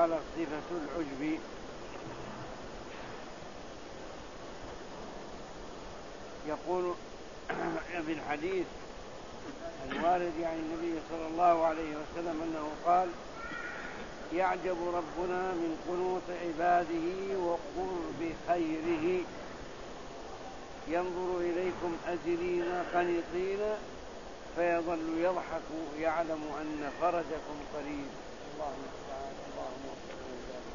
قال صفة العجب. يقول في الحديث الوارد يعني النبي صلى الله عليه وسلم أنه قال: يعجب ربنا من قنوط عباده وقرب خيره، ينظر إليكم أزلين قنطين فيظل يضحك يعلم أن فرجكم قريب. اللهم استعان. اللهم وفقنا لذلك.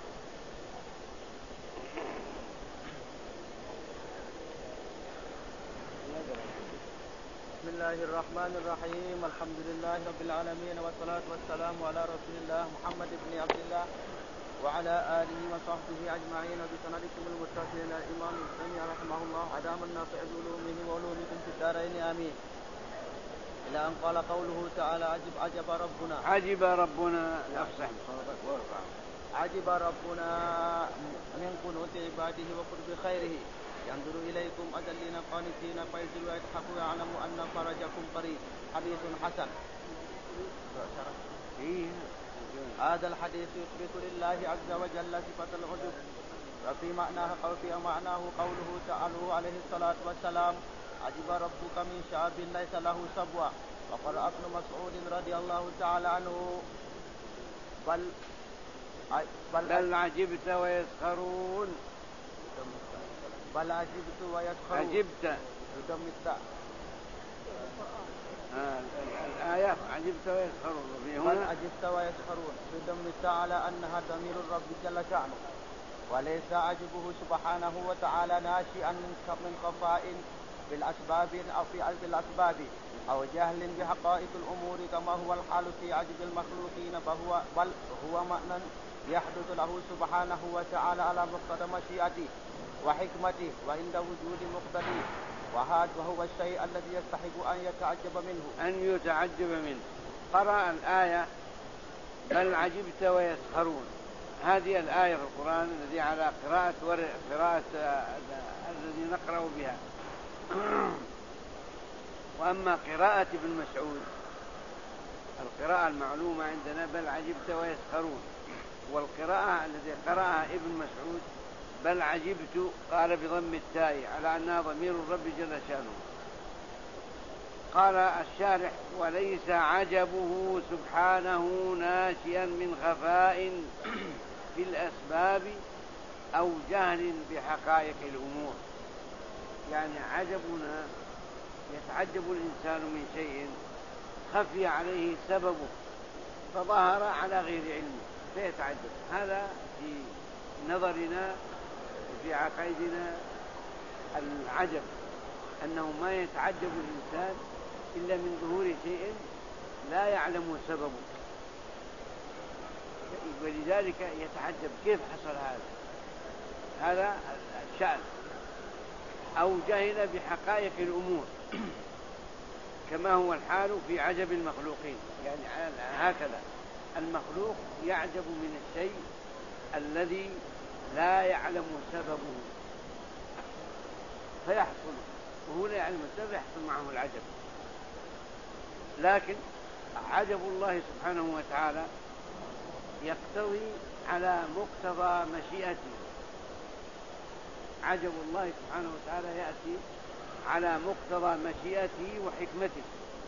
بسم الله الرحمن الرحيم. الحمد لله رب العالمين، والصلاة والسلام على رسول الله محمد بن عبد الله وعلى آله وصحبه أجمعين، وبسندكم المتصل إلى الإمام الثاني رحمه الله عدام النافع بعلومه وعلومكم في الدارين آمين. إلى أن قال قوله تعالى: عجب ربنا. عجب ربنا. أفصح عجب ربنا من قنوت عباده وقرب خيره، ينظر إليكم أذلين قانتين فيجل ويضحك ويعلم أن فرجكم قريب. حديث حسن. هذا الحديث يثبت لله عز وجل صفة العجب، وفي معناه قوله تعالى عليه الصلاة والسلام: عجب ربك من شعب ليس له سبوة. وقرأ ابن مسعود رضي الله تعالى عنه: بل عجبت ويسخرون. بل عجبت ويسخرون. عجبت الآية عجبت ويسخرون. بل عجبت ويسخرون بدم على أنها ضمير الرب جل شأنه، وليس عجبه سبحانه وتعالى ناشئا من خفاء بالأسباب أو جهل بحقائق الأمور كما هو الحال في عجب المخلوقين، بل هو معنى يحدث له سبحانه وتعالى على مقتضى مشيئته وحكمته وعند وجود مقتضيه، وهو الشيء الذي يستحق أن يتعجب منه. قرأ الآية بل عجبت ويسخرون. هذه الآية في القرآن الذي على قراءة الذي نقرأ بها. وأما قراءة ابن مسعود القراءة المعلومة عندنا بل عجبت ويسخرون، والقراءة التي قرأها ابن مسعود بل عجبت قال بضم التاء على أنها ضمير الرب جل شأنه. قال الشارح: وليس عجبه سبحانه ناشئا من خفاء في الأسباب أو جهل بحقائق الأمور. يعني عجبنا يتعجب الإنسان من شيء خفي عليه سببه فظهر على غير علمه فيتعجب. هذا في نظرنا وفي عقائدنا العجب، أنه ما يتعجب الإنسان إلا من ظهور شيء لا يعلم سببه، ولذلك يتعجب كيف حصل هذا الشأن. أو جهل بحقائق الأمور كما هو الحال في عجب المخلوقين. يعني هكذا المخلوق يعجب من الشيء الذي لا يعلم سببه فيحصل، وهو لا يعلم السبب يحصل معه العجب. لكن عجب الله سبحانه وتعالى يقتضي على مقتضى مشيئته. عجب الله سبحانه وتعالى يأتي على مقتضى مشيئته وحكمته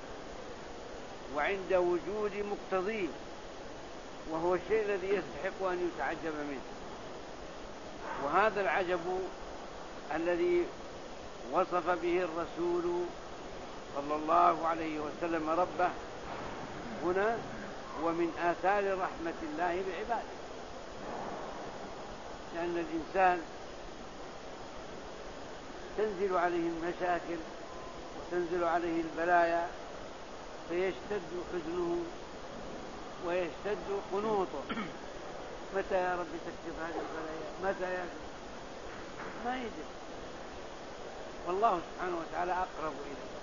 وعند وجود مقتضيه، وهو الشيء الذي يستحق أن يتعجب منه. وهذا العجب الذي وصف به الرسول صلى الله عليه وسلم ربه هنا هو من آثار رحمة الله بعباده، لأن الإنسان تنزل عليه المشاكل وتنزل عليه البلايا فيشتد حزنه ويشتد قنوطه. متى يا رب تكشف هذه البلايا؟ متى يا ما يدري، والله سبحانه وتعالى أقرب إليه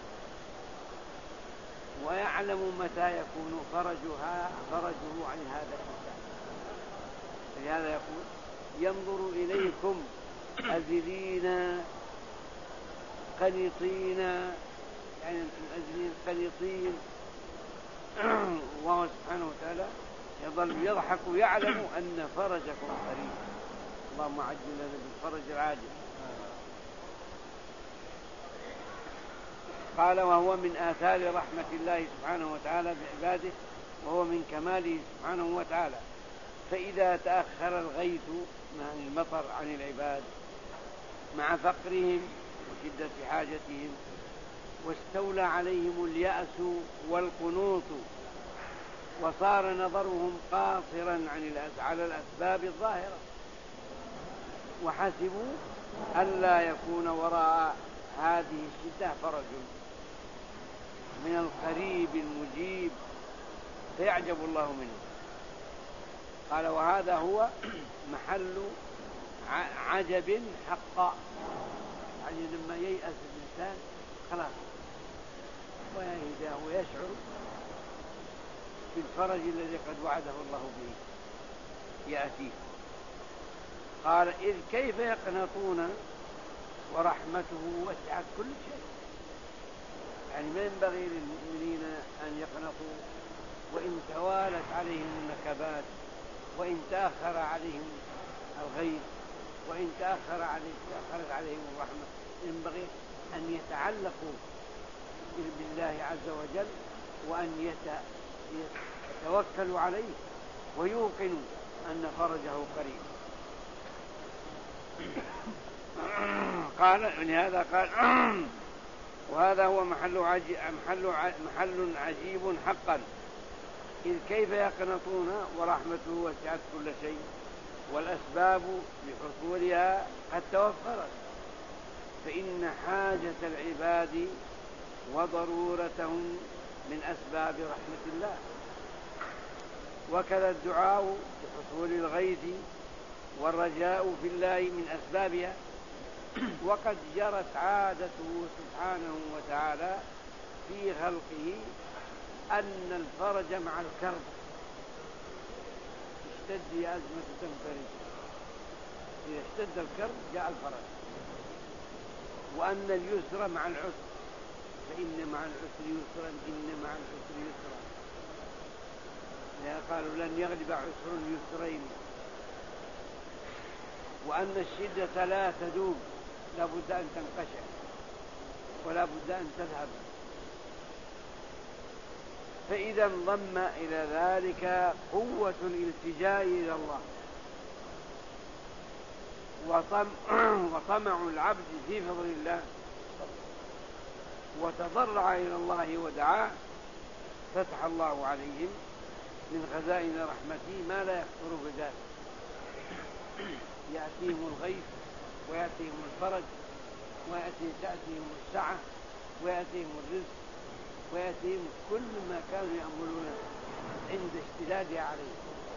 ويعلم متى يكون فرجه عن هذا الإنسان. لهذا يقول: ينظر إليكم أذلين قنطين، يعني الأذلين قنطين. وهو سبحانه وتعالى يظل يضحك ويعلم أن فرجكم قريب. اللهم عجل لنا بالفرج العاجل. قال وهو من آثار رحمة الله سبحانه وتعالى بعباده، وهو من كماله سبحانه وتعالى. فإذا تأخر الغيث مع المطر عن العباد مع فقرهم وشدة حاجتهم، واستولى عليهم اليأس والقنوط، وصار نظرهم قاصرا على الأسباب الظاهرة، وحسبوا ألا يكون وراء هذه الشدة فرج من القريب المجيب فيعجب الله منه. قال وهذا هو محل عجب حقا، يعني لما ييأس الإنسان خلاص ويهداه ويشعر بالفرج الذي قد وعده الله به يأتيه. قال إذ كيف يقنطون ورحمته وسعت كل شيء. يعني ما ينبغي للمؤمنين أن يقنطوا وإن توالت عليهم النكبات، وإن تأخر عليهم الغيث، وإن تأخرت عليهم الرحمة. ينبغي أن يتعلقوا بالله عز وجل، وأن يتوكلوا عليه، ويوقنوا أن فرجه قريب. قال لهذا قال وهذا هو محل عجيب حقا. إذ كيف يقنطون ورحمته وسعت كل شيء، والأسباب لحصولها قد توفرت، فإن حاجة العباد وضرورتهم من أسباب رحمة الله، وكذا الدعاء بحصول الغيث والرجاء في الله من أسبابها. وقد جرت عادته سبحانه وتعالى في خلقه أن الفرج مع الكرب، اشتد أزمة تنفرج، إذا اشتد الكرب جاء الفرج. وأن اليسر مع العسر، فإن مع العسر يسرا إن مع العسر يسرا. قالوا لن يغلب عسر يسرين. وأن الشدة لا تدوم، لا بد أن تنقشع ولا بد أن تذهب. فإذا انضم إلى ذلك قوة الالتجاء إلى الله وطمع العبد في فضل الله، وتضرع إلى الله ودعاه، فتح الله عليهم من خزائن رحمته ما لا يخطر بذلك. يأتيهم الغيث ويأتيهم الفرج وتأتيهم السعة ويأتيهم الرزق ويأتيهم كل ما كانوا يأملون عند اشتدادها عليه.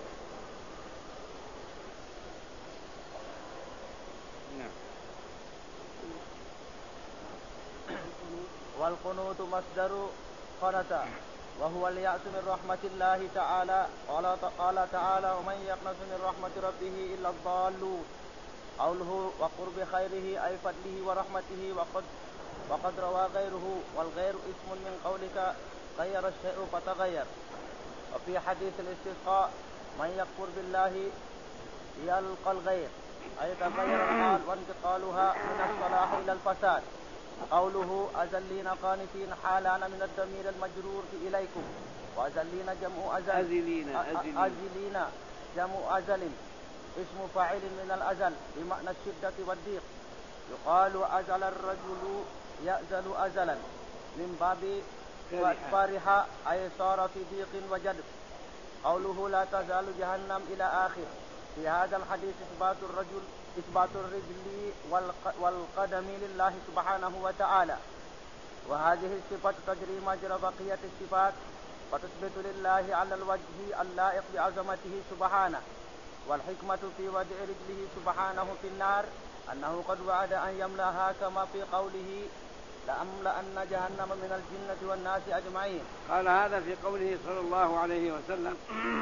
والقنوت مصدر قنط، وهو اليأس من رحمة الله تعالى. قال تعالى ومن يقنط من رحمة ربه إلا الضالون. قوله وقرب خيره أي فضله ورحمته، وقد روى غيره، والغير اسم من قولك غير الشيء فتغير. وفي حديث الاستسقاء من يكفر بالله يلقى الغير، أي تغير الحال وانتقالها من الصلاح إلى الفساد. قوله أزلين قانتين حالان من الضمير المجرور إليكم، وأزلين جمع أزلين جمع أزل اسم فاعل من الأزل بمعنى الشدة والضيق. يقال أزل الرجل يأزل أزلا من باب فرح، أي صار في ضيق وجدب. قوله لا تزال جهنم إلى آخر. في هذا الحديث إثبات الرجل والقدم لله سبحانه وتعالى، وهذه الصفة تجري مجرى بقية الصفات، وتثبت لله على الوجه اللائق بعظمته سبحانه. والحكمة في وضع رجله سبحانه في النار أنه قد وعد أن يملأها كما في قوله لأملأن جهنم من الجنة والناس أجمعين. قال هذا في قوله صلى الله عليه وسلم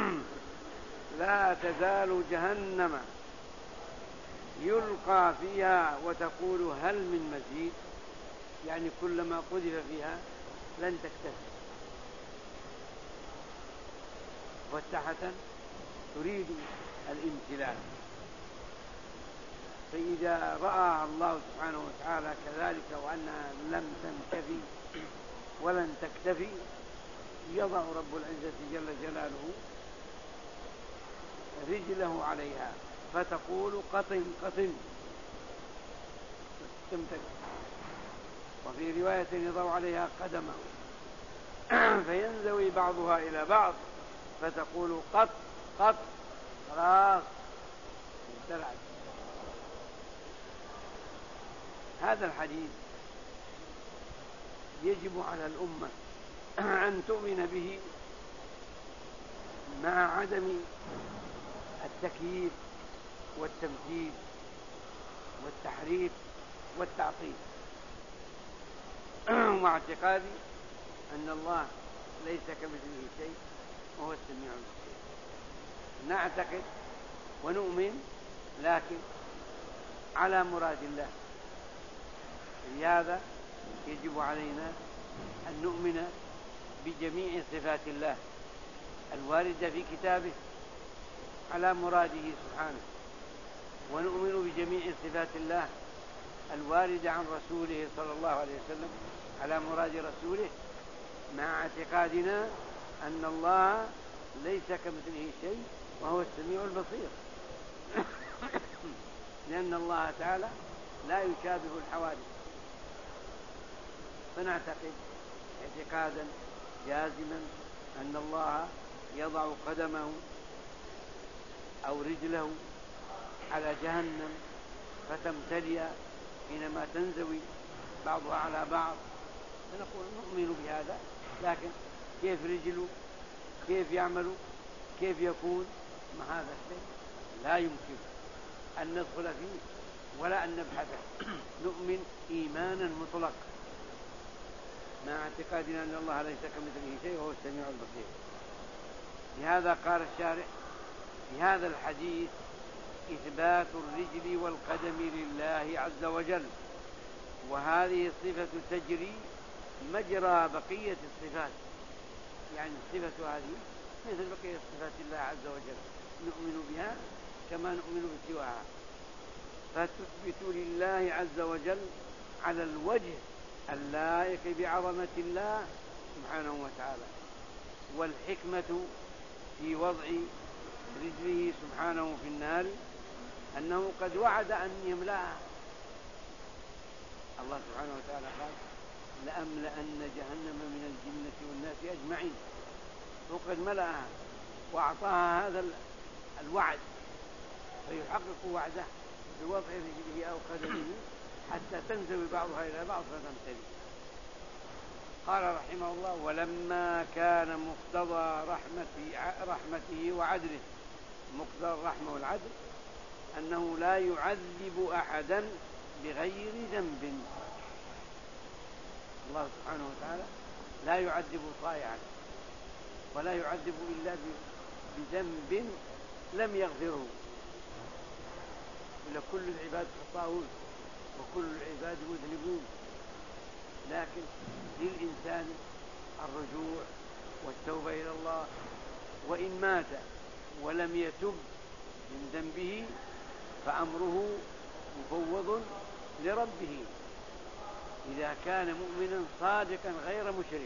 لا تزال جهنم يلقى فيها وتقول هل من مزيد، يعني كلما قذف فيها لن تكتفي. فتحة تريد الامتلاك. فإذا رأى الله سبحانه وتعالى كذلك وأنها لم تنكفي ولن تكتفي، يضع رب العزة جل جلاله رجله عليها فتقول قطن قطن تمتك. وفي رواية يضع عليها قدمه فينزوي بعضها إلى بعض فتقول قط قط خلاص امتلأت. هذا الحديث يجب على الأمة أن تؤمن به مع عدم التكييف والتمثيل والتحريف والتعطيل، مع اعتقادي أن الله ليس كمثله شيء وهو السميع البصير. نعتقد ونؤمن لكن على مراد الله. لهذا يجب علينا أن نؤمن بجميع صفات الله الواردة في كتابه على مراده سبحانه، ونؤمن بجميع صفات الله الواردة عن رسوله صلى الله عليه وسلم على مراد رسوله، مع اعتقادنا أن الله ليس كمثله شيء وهو السميع البصير. لأن الله تعالى لا يشابه الحوادث. فنعتقد اعتقادا جازما أن الله يضع قدمه أو رجله على جهنم فتمتلئ حينما تنزوي بعضها على بعض، فنقول نؤمن بهذا، لكن كيف رجله، كيف يعمل، كيف يكون، ما هذا الشيء لا يمكن أن ندخل فيه ولا أن نبحثه. نؤمن إيمانا مطلق مع اعتقادنا أن الله ليس كمثله شيء وهو السميع البصير. لهذا قال الشارح في هذا الحديث إثبات الرجل والقدم لله عز وجل، وهذه الصفة تجري مجرى بقية الصفات، يعني الصفة هذه مثل بقية صفات الله عز وجل نؤمن بها كما نؤمن بسواها، فتثبت لله عز وجل على الوجه اللائق بعظمة الله سبحانه وتعالى. والحكمة في وضع رجله سبحانه في النار أنه قد وعد أن يملأها. الله سبحانه وتعالى قال لأملأن جهنم من الجنة والناس أجمعين، وقد ملأها وأعطاها هذا الوعد، فيحقق وعده بوضع رجله أو قدمه حتى تنزوي بعضها إلى بعض فتمتلئ. قال رحمه الله ولما كان مقتضى رحمته وعدله، مقتضى الرحمة والعدل أنه لا يعذب أحدا بغير ذنب. الله سبحانه وتعالى لا يعذب طائعا ولا يعذب إلا بذنب لم يغفره، إلا كل العباد خطاؤون وكل العباد مذنبون، لكن للإنسان الرجوع والتوبة إلى الله، وإن مات ولم يتب من ذنبه فأمره مفوض لربه إذا كان مؤمنا صادقا غير مشرك،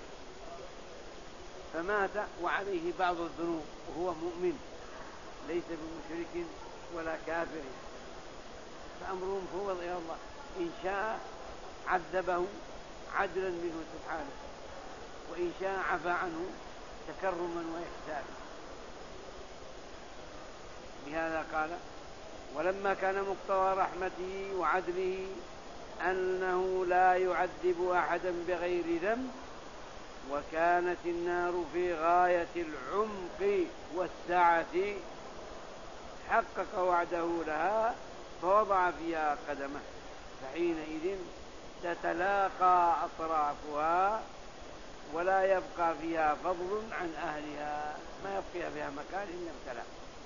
فمات وعليه بعض الذنوب وهو مؤمن ليس بمشرك ولا كافر، فأمره مفوض إلى الله، إن شاء عذبه عدلا منه سبحانه، وإن شاء عفى عنه تكرما وإحسانا. بهذا قال ولما كان مقتضى رحمته وعدله أنه لا يعذب أحدا بغير ذنب، وكانت النار في غاية العمق والسعة، حقق وعده لها فوضع فيها قدمه، فحينئذ تتلاقى أطرافها ولا يبقى فيها فضل عن أهلها، ما يبقى فيها مكان إلا امتلأ.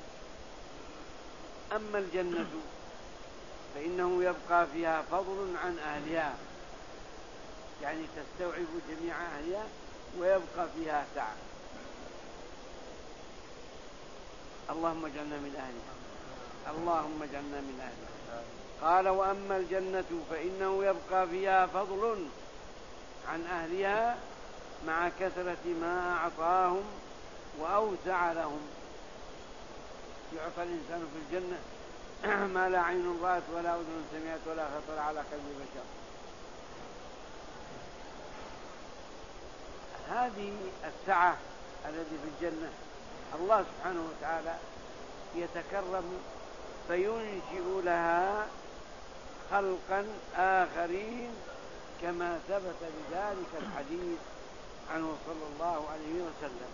أما الجنة فإنه يبقى فيها فضل عن أهلها، يعني تستوعب جميع أهلها ويبقى فيها سعة. اللهم اجعلنا من أهلها، اللهم اجعلنا من أهلها. قال: وأما الجنة فإنه يبقى فيها فضل عن أهلها مع كثرة ما أعطاهم وأوسع لهم. يعطى الإنسان في الجنة ما لا عين رأت ولا أذن سمعت ولا خطر على قلب بشر. هذه السعة التي في الجنة الله سبحانه وتعالى يتكرم فينشئ لها خلقا آخرين، كما ثبت بذلك الحديث عنه صلى الله عليه وسلم.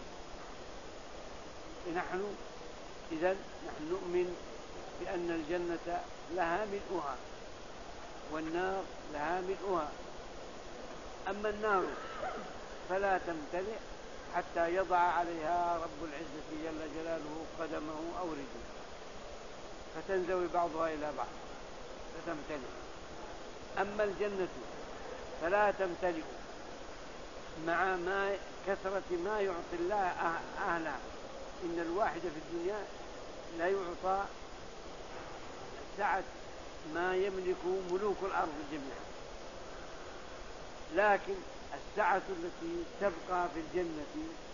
نحن نؤمن بأن الجنة لها ملؤها والنار لها ملؤها. أما النار فلا تمتلئ حتى يضع عليها رب العزة جل جلاله قدمه أو رجله، فتنزوي بعضها إلى بعض فتمتلئ. أما الجنة فلا تمتلئ مع كثرة ما يعطي الله أهلها. إن الواحد في الدنيا لا يعطى سعة ما يملك ملوك الأرض جميعا، لكن السعة التي تبقى في الجنة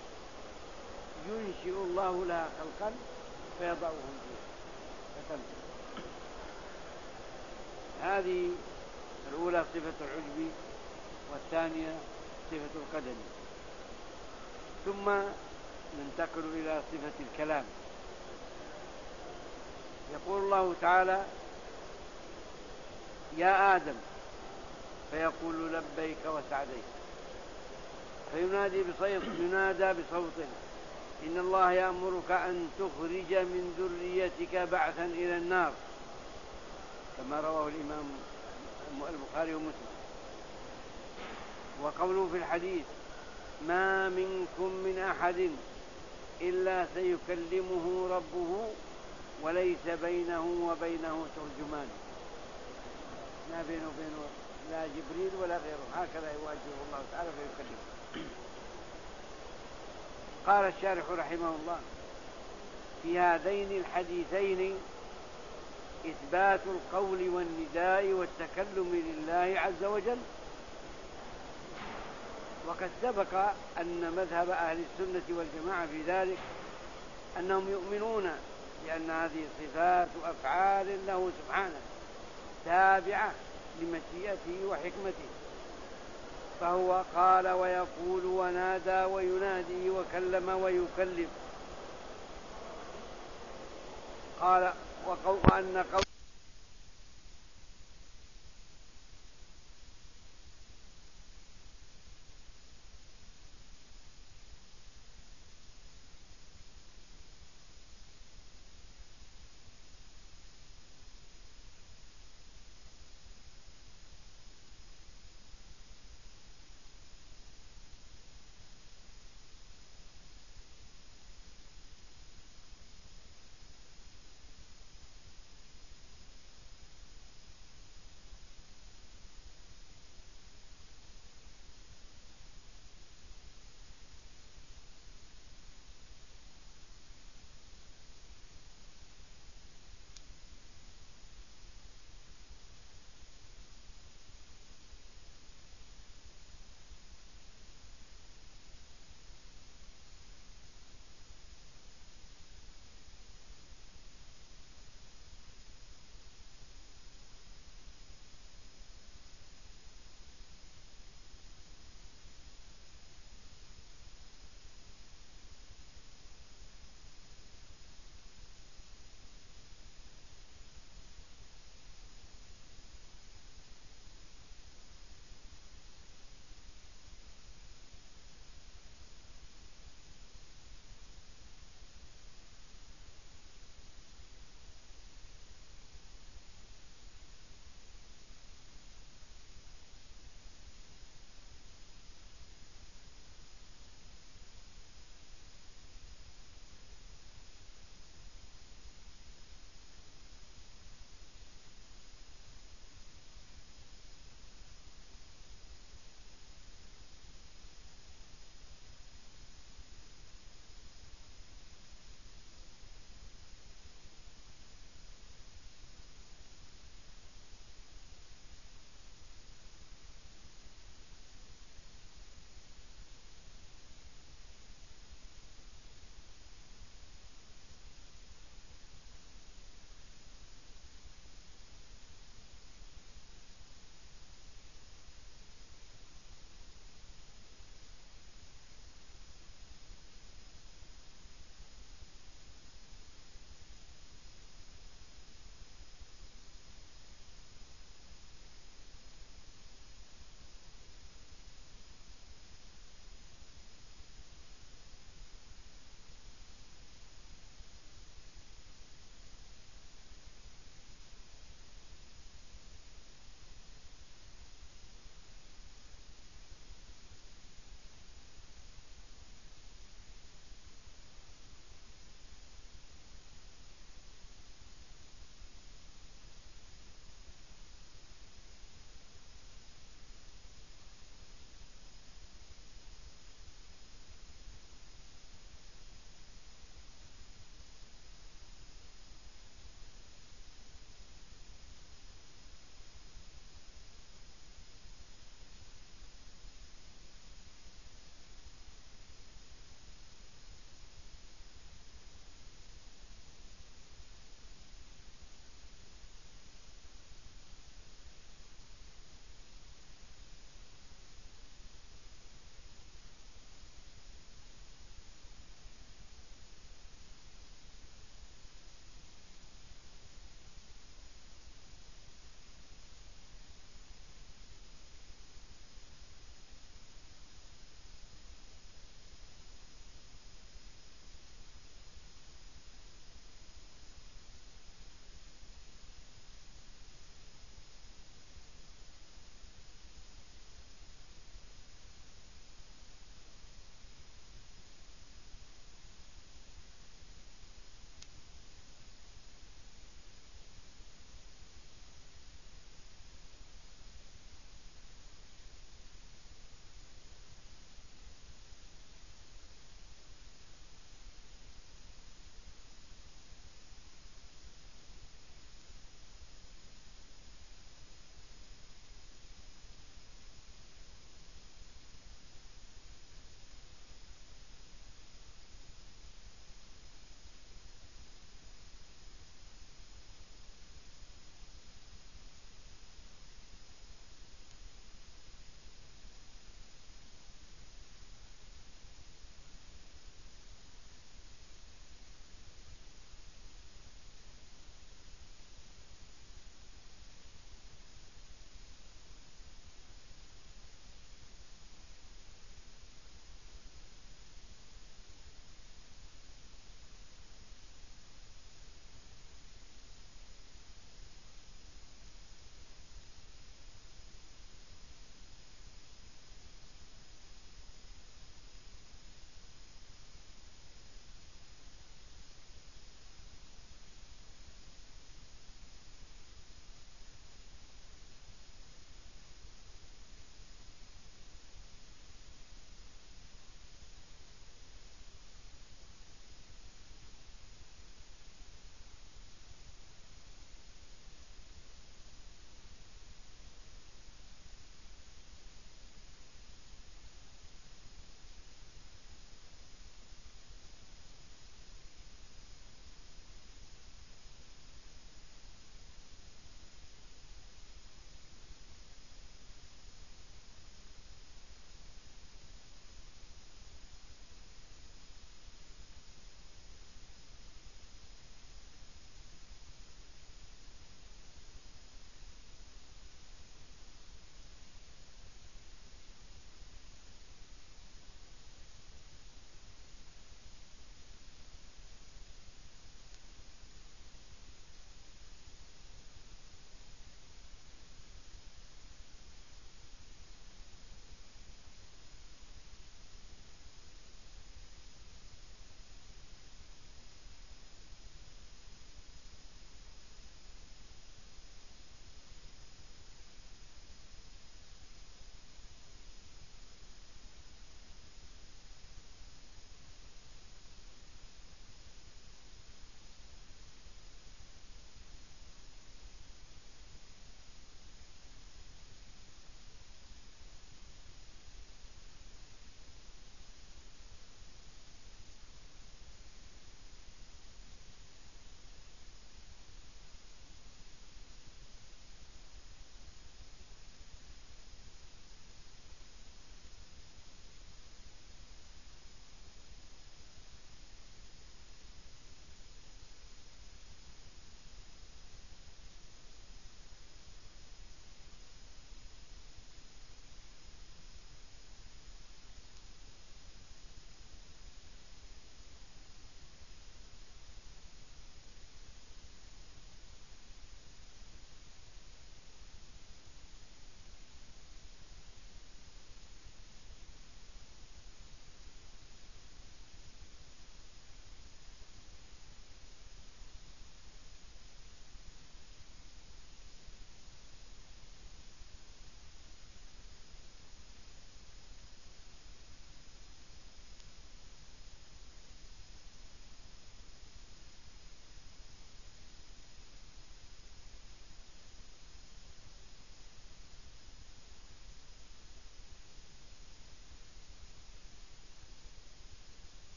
ينشئ الله لها خلقا فيضعهم فيها فتمتلئ. هذه الأولى صفة العجب، والثانية صفة القدم. ثم ننتقل إلى صفة الكلام. يقول الله تعالى: يا آدم، فيقول لبيك وسعديك، فينادى بصوت: إن الله يأمرك أن تخرج من ذريتك بعثا إلى النار، كما رواه الإمام البخاري ومسلم. وقوله في الحديث: ما منكم من أحد إلا سيكلمه ربه وليس بينه وبينه ترجمان. ما بينه وبينه لا جبريل ولا غيره، هكذا يواجهه الله تعالى فيكلمه. قال الشارح رحمه الله: في هذين الحديثين إثبات القول والنداء والتكلم لله عز وجل. وقد سبق أن مذهب أهل السنة والجماعة في ذلك أنهم يؤمنون بأن هذه صفات وأفعال له سبحانه تابعة لمشيئته وحكمته، فهو قال ويقول ونادى وينادي وكلم ويكلم. قال وأن قول